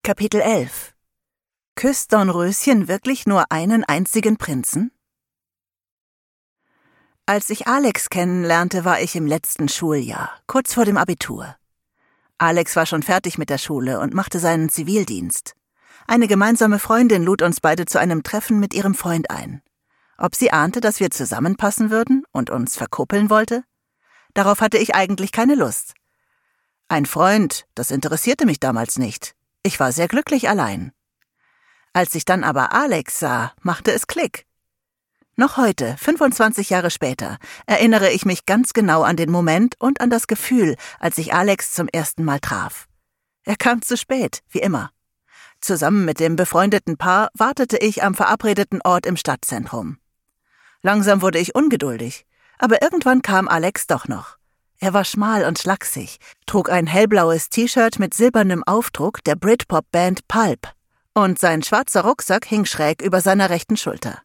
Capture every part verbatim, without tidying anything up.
Kapitel elf. Küsst Dornröschen wirklich nur einen einzigen Prinzen? Als ich Alex kennenlernte, war ich im letzten Schuljahr, kurz vor dem Abitur. Alex war schon fertig mit der Schule und machte seinen Zivildienst. Eine gemeinsame Freundin lud uns beide zu einem Treffen mit ihrem Freund ein. Ob sie ahnte, dass wir zusammenpassen würden und uns verkuppeln wollte? Darauf hatte ich eigentlich keine Lust. Ein Freund, das interessierte mich damals nicht. Ich war sehr glücklich allein. Als ich dann aber Alex sah, machte es Klick. Noch heute, fünfundzwanzig Jahre später, erinnere ich mich ganz genau an den Moment und an das Gefühl, als ich Alex zum ersten Mal traf. Er kam zu spät, wie immer. Zusammen mit dem befreundeten Paar wartete ich am verabredeten Ort im Stadtzentrum. Langsam wurde ich ungeduldig, aber irgendwann kam Alex doch noch. Er war schmal und schlaksig, trug ein hellblaues T-Shirt mit silbernem Aufdruck der Britpop-Band Pulp und sein schwarzer Rucksack hing schräg über seiner rechten Schulter.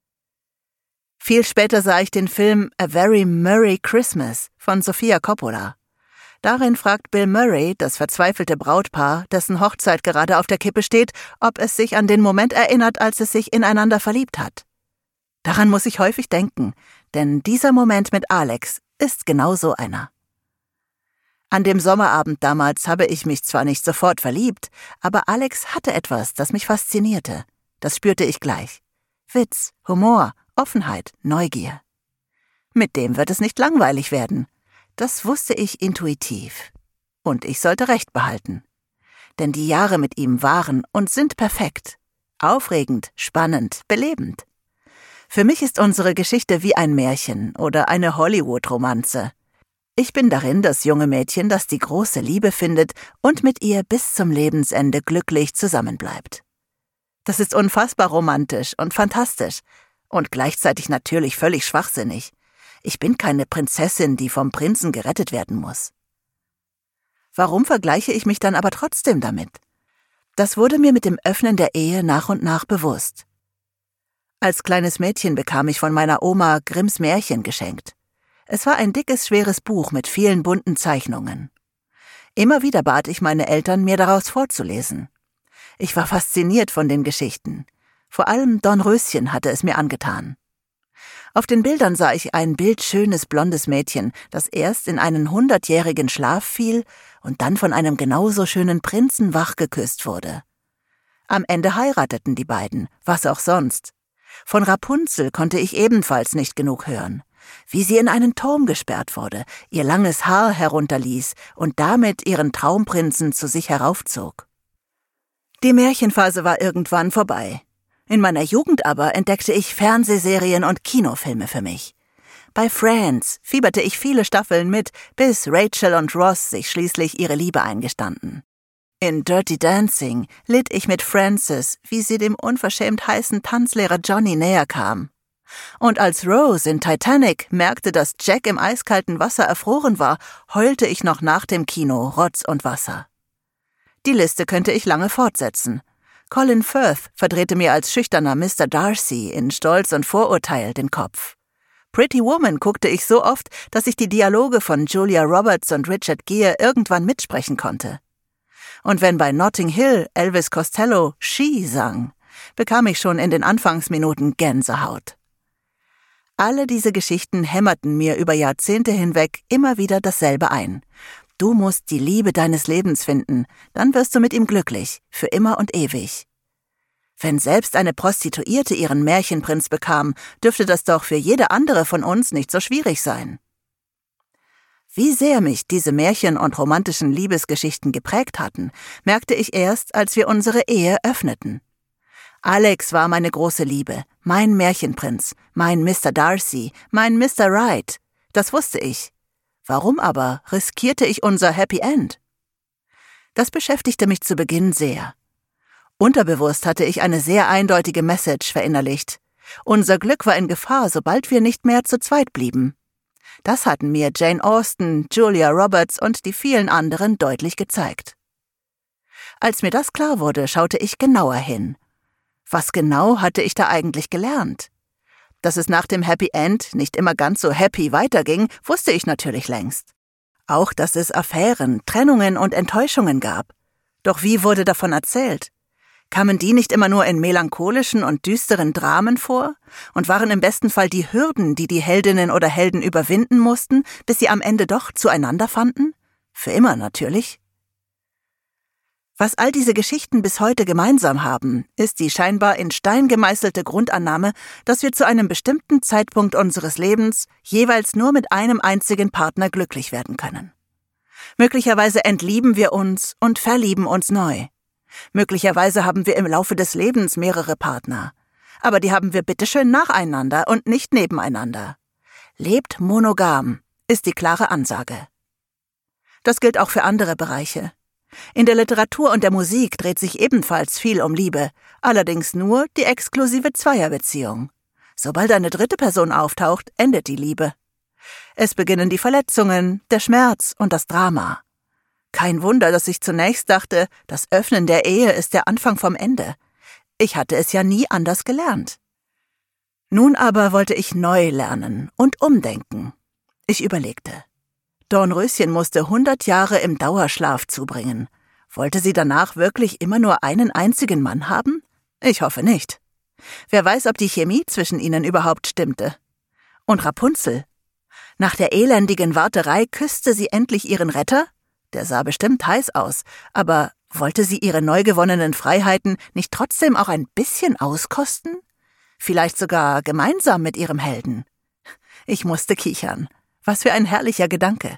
Viel später sah ich den Film A Very Merry Christmas von Sofia Coppola. Darin fragt Bill Murray das verzweifelte Brautpaar, dessen Hochzeit gerade auf der Kippe steht, ob es sich an den Moment erinnert, als es sich ineinander verliebt hat. Daran muss ich häufig denken, denn dieser Moment mit Alex ist genau so einer. An dem Sommerabend damals habe ich mich zwar nicht sofort verliebt, aber Alex hatte etwas, das mich faszinierte. Das spürte ich gleich. Witz, Humor, Offenheit, Neugier. Mit dem wird es nicht langweilig werden. Das wusste ich intuitiv. Und ich sollte Recht behalten. Denn die Jahre mit ihm waren und sind perfekt. Aufregend, spannend, belebend. Für mich ist unsere Geschichte wie ein Märchen oder eine Hollywood-Romanze. Ich bin darin das junge Mädchen, das die große Liebe findet und mit ihr bis zum Lebensende glücklich zusammenbleibt. Das ist unfassbar romantisch und fantastisch und gleichzeitig natürlich völlig schwachsinnig. Ich bin keine Prinzessin, die vom Prinzen gerettet werden muss. Warum vergleiche ich mich dann aber trotzdem damit? Das wurde mir mit dem Öffnen der Ehe nach und nach bewusst. Als kleines Mädchen bekam ich von meiner Oma Grimms Märchen geschenkt. Es war ein dickes, schweres Buch mit vielen bunten Zeichnungen. Immer wieder bat ich meine Eltern, mir daraus vorzulesen. Ich war fasziniert von den Geschichten. Vor allem Dornröschen hatte es mir angetan. Auf den Bildern sah ich ein bildschönes blondes Mädchen, das erst in einen hundertjährigen Schlaf fiel und dann von einem genauso schönen Prinzen wachgeküsst wurde. Am Ende heirateten die beiden, was auch sonst. Von Rapunzel konnte ich ebenfalls nicht genug hören. Wie sie in einen Turm gesperrt wurde, ihr langes Haar herunterließ und damit ihren Traumprinzen zu sich heraufzog. Die Märchenphase war irgendwann vorbei. In meiner Jugend aber entdeckte ich Fernsehserien und Kinofilme für mich. Bei Friends fieberte ich viele Staffeln mit, bis Rachel und Ross sich schließlich ihre Liebe eingestanden. In Dirty Dancing litt ich mit Frances, wie sie dem unverschämt heißen Tanzlehrer Johnny näher kam. Und als Rose in Titanic merkte, dass Jack im eiskalten Wasser erfroren war, heulte ich noch nach dem Kino Rotz und Wasser. Die Liste könnte ich lange fortsetzen. Colin Firth verdrehte mir als schüchterner Mister Darcy in Stolz und Vorurteil den Kopf. Pretty Woman guckte ich so oft, dass ich die Dialoge von Julia Roberts und Richard Gere irgendwann mitsprechen konnte. Und wenn bei Notting Hill Elvis Costello She sang, bekam ich schon in den Anfangsminuten Gänsehaut. Alle diese Geschichten hämmerten mir über Jahrzehnte hinweg immer wieder dasselbe ein. Du musst die Liebe deines Lebens finden, dann wirst du mit ihm glücklich, für immer und ewig. Wenn selbst eine Prostituierte ihren Märchenprinz bekam, dürfte das doch für jede andere von uns nicht so schwierig sein. Wie sehr mich diese Märchen und romantischen Liebesgeschichten geprägt hatten, merkte ich erst, als wir unsere Ehe öffneten. Alex war meine große Liebe, mein Märchenprinz, mein Mister Darcy, mein Mister Right. Das wusste ich. Warum aber riskierte ich unser Happy End? Das beschäftigte mich zu Beginn sehr. Unterbewusst hatte ich eine sehr eindeutige Message verinnerlicht. Unser Glück war in Gefahr, sobald wir nicht mehr zu zweit blieben. Das hatten mir Jane Austen, Julia Roberts und die vielen anderen deutlich gezeigt. Als mir das klar wurde, schaute ich genauer hin. Was genau hatte ich da eigentlich gelernt? Dass es nach dem Happy End nicht immer ganz so happy weiterging, wusste ich natürlich längst. Auch, dass es Affären, Trennungen und Enttäuschungen gab. Doch wie wurde davon erzählt? Kamen die nicht immer nur in melancholischen und düsteren Dramen vor und waren im besten Fall die Hürden, die die Heldinnen oder Helden überwinden mussten, bis sie am Ende doch zueinander fanden? Für immer natürlich. Was all diese Geschichten bis heute gemeinsam haben, ist die scheinbar in Stein gemeißelte Grundannahme, dass wir zu einem bestimmten Zeitpunkt unseres Lebens jeweils nur mit einem einzigen Partner glücklich werden können. Möglicherweise entlieben wir uns und verlieben uns neu. Möglicherweise haben wir im Laufe des Lebens mehrere Partner. Aber die haben wir bitteschön nacheinander und nicht nebeneinander. Lebt monogam, ist die klare Ansage. Das gilt auch für andere Bereiche. In der Literatur und der Musik dreht sich ebenfalls viel um Liebe, allerdings nur die exklusive Zweierbeziehung. Sobald eine dritte Person auftaucht, endet die Liebe. Es beginnen die Verletzungen, der Schmerz und das Drama. Kein Wunder, dass ich zunächst dachte, das Öffnen der Ehe ist der Anfang vom Ende. Ich hatte es ja nie anders gelernt. Nun aber wollte ich neu lernen und umdenken. Ich überlegte. Dornröschen musste hundert Jahre im Dauerschlaf zubringen. Wollte sie danach wirklich immer nur einen einzigen Mann haben? Ich hoffe nicht. Wer weiß, ob die Chemie zwischen ihnen überhaupt stimmte. Und Rapunzel? Nach der elendigen Warterei küsste sie endlich ihren Retter? Der sah bestimmt heiß aus, aber wollte sie ihre neu gewonnenen Freiheiten nicht trotzdem auch ein bisschen auskosten? Vielleicht sogar gemeinsam mit ihrem Helden? Ich musste kichern. Was für ein herrlicher Gedanke.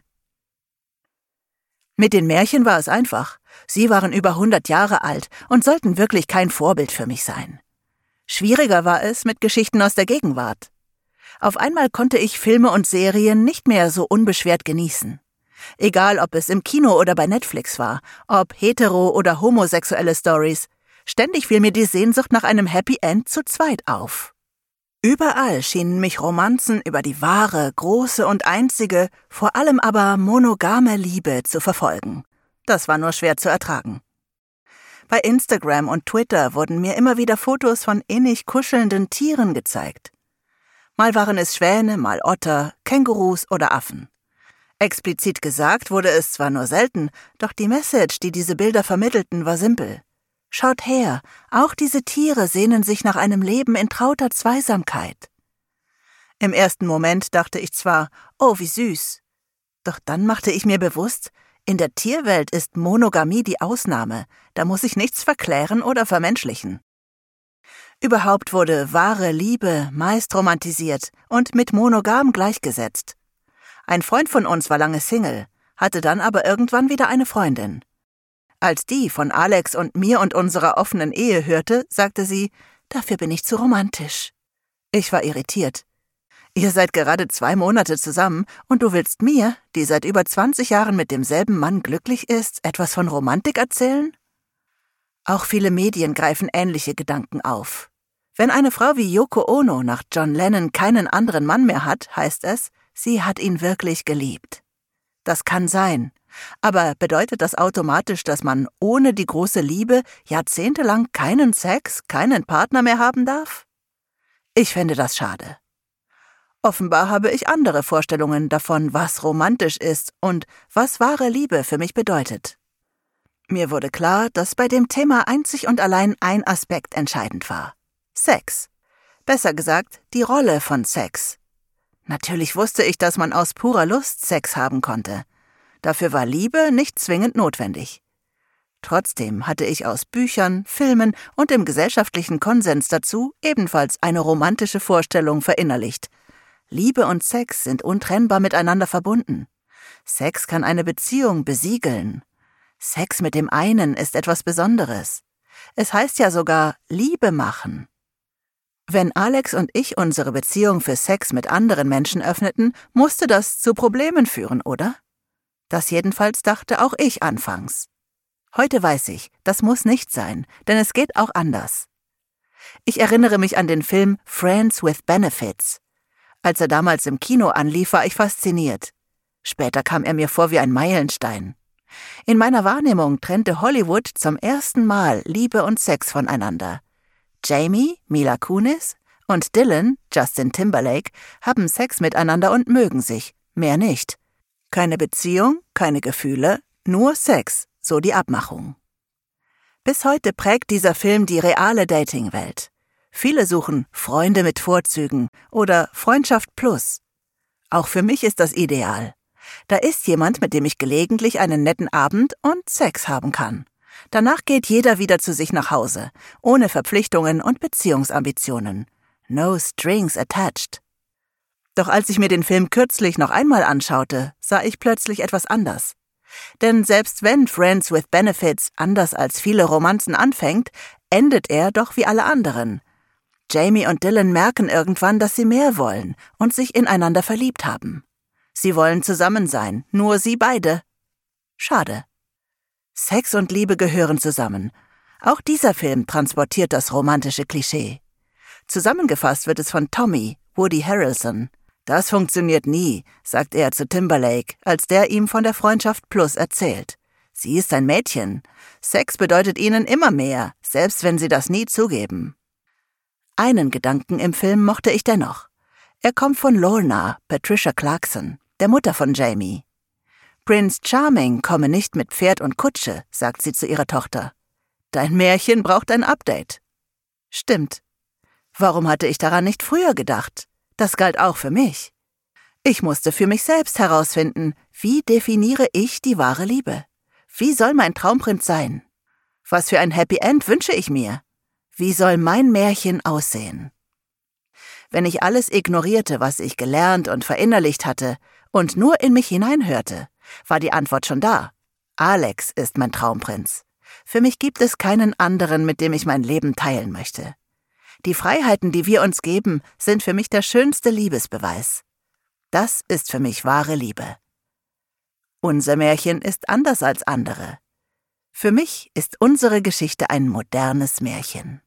Mit den Märchen war es einfach. Sie waren über hundert Jahre alt und sollten wirklich kein Vorbild für mich sein. Schwieriger war es mit Geschichten aus der Gegenwart. Auf einmal konnte ich Filme und Serien nicht mehr so unbeschwert genießen. Egal, ob es im Kino oder bei Netflix war, ob hetero- oder homosexuelle Stories, ständig fiel mir die Sehnsucht nach einem Happy End zu zweit auf. Überall schienen mich Romanzen über die wahre, große und einzige, vor allem aber monogame Liebe zu verfolgen. Das war nur schwer zu ertragen. Bei Instagram und Twitter wurden mir immer wieder Fotos von innig kuschelnden Tieren gezeigt. Mal waren es Schwäne, mal Otter, Kängurus oder Affen. Explizit gesagt wurde es zwar nur selten, doch die Message, die diese Bilder vermittelten, war simpel. Schaut her, auch diese Tiere sehnen sich nach einem Leben in trauter Zweisamkeit. Im ersten Moment dachte ich zwar, oh, wie süß. Doch dann machte ich mir bewusst, in der Tierwelt ist Monogamie die Ausnahme, da muss ich nichts verklären oder vermenschlichen. Überhaupt wurde wahre Liebe meist romantisiert und mit monogam gleichgesetzt. Ein Freund von uns war lange Single, hatte dann aber irgendwann wieder eine Freundin. Als die von Alex und mir und unserer offenen Ehe hörte, sagte sie, dafür bin ich zu romantisch. Ich war irritiert. Ihr seid gerade zwei Monate zusammen und du willst mir, die seit über zwanzig Jahren mit demselben Mann glücklich ist, etwas von Romantik erzählen? Auch viele Medien greifen ähnliche Gedanken auf. Wenn eine Frau wie Yoko Ono nach John Lennon keinen anderen Mann mehr hat, heißt es, sie hat ihn wirklich geliebt. Das kann sein. Aber bedeutet das automatisch, dass man ohne die große Liebe jahrzehntelang keinen Sex, keinen Partner mehr haben darf? Ich fände das schade. Offenbar habe ich andere Vorstellungen davon, was romantisch ist und was wahre Liebe für mich bedeutet. Mir wurde klar, dass bei dem Thema einzig und allein ein Aspekt entscheidend war. Sex. Besser gesagt, die Rolle von Sex. Natürlich wusste ich, dass man aus purer Lust Sex haben konnte. Dafür war Liebe nicht zwingend notwendig. Trotzdem hatte ich aus Büchern, Filmen und dem gesellschaftlichen Konsens dazu ebenfalls eine romantische Vorstellung verinnerlicht. Liebe und Sex sind untrennbar miteinander verbunden. Sex kann eine Beziehung besiegeln. Sex mit dem einen ist etwas Besonderes. Es heißt ja sogar Liebe machen. Wenn Alex und ich unsere Beziehung für Sex mit anderen Menschen öffneten, musste das zu Problemen führen, oder? Das jedenfalls dachte auch ich anfangs. Heute weiß ich, das muss nicht sein, denn es geht auch anders. Ich erinnere mich an den Film Friends with Benefits. Als er damals im Kino anlief, war ich fasziniert. Später kam er mir vor wie ein Meilenstein. In meiner Wahrnehmung trennte Hollywood zum ersten Mal Liebe und Sex voneinander. Jamie, Mila Kunis und Dylan, Justin Timberlake, haben Sex miteinander und mögen sich, mehr nicht. Keine Beziehung, keine Gefühle, nur Sex, so die Abmachung. Bis heute prägt dieser Film die reale Dating-Welt. Viele suchen Freunde mit Vorzügen oder Freundschaft plus. Auch für mich ist das ideal. Da ist jemand, mit dem ich gelegentlich einen netten Abend und Sex haben kann. Danach geht jeder wieder zu sich nach Hause, ohne Verpflichtungen und Beziehungsambitionen. No strings attached. Doch als ich mir den Film kürzlich noch einmal anschaute, sah ich plötzlich etwas anders. Denn selbst wenn Friends with Benefits anders als viele Romanzen anfängt, endet er doch wie alle anderen. Jamie und Dylan merken irgendwann, dass sie mehr wollen und sich ineinander verliebt haben. Sie wollen zusammen sein, nur sie beide. Schade. Sex und Liebe gehören zusammen. Auch dieser Film transportiert das romantische Klischee. Zusammengefasst wird es von Tommy, Woody Harrelson. Das funktioniert nie, sagt er zu Timberlake, als der ihm von der Freundschaft Plus erzählt. Sie ist ein Mädchen. Sex bedeutet ihnen immer mehr, selbst wenn sie das nie zugeben. Einen Gedanken im Film mochte ich dennoch. Er kommt von Lorna, Patricia Clarkson, der Mutter von Jamie. Prince Charming komme nicht mit Pferd und Kutsche, sagt sie zu ihrer Tochter. Dein Märchen braucht ein Update. Stimmt. Warum hatte ich daran nicht früher gedacht? Das galt auch für mich. Ich musste für mich selbst herausfinden, wie definiere ich die wahre Liebe? Wie soll mein Traumprinz sein? Was für ein Happy End wünsche ich mir? Wie soll mein Märchen aussehen? Wenn ich alles ignorierte, was ich gelernt und verinnerlicht hatte, und nur in mich hineinhörte, war die Antwort schon da. Alex ist mein Traumprinz. Für mich gibt es keinen anderen, mit dem ich mein Leben teilen möchte. Die Freiheiten, die wir uns geben, sind für mich der schönste Liebesbeweis. Das ist für mich wahre Liebe. Unser Märchen ist anders als andere. Für mich ist unsere Geschichte ein modernes Märchen.